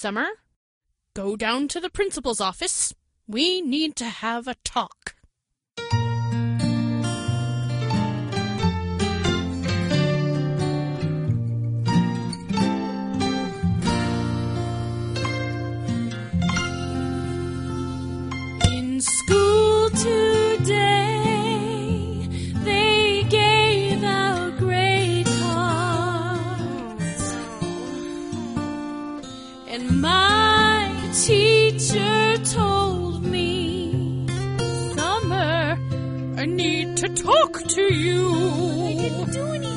Summer, go down to the principal's office. We need to have a talk. In school today, they gave out grade cards, and my teacher told me, Summer, I need to talk to you.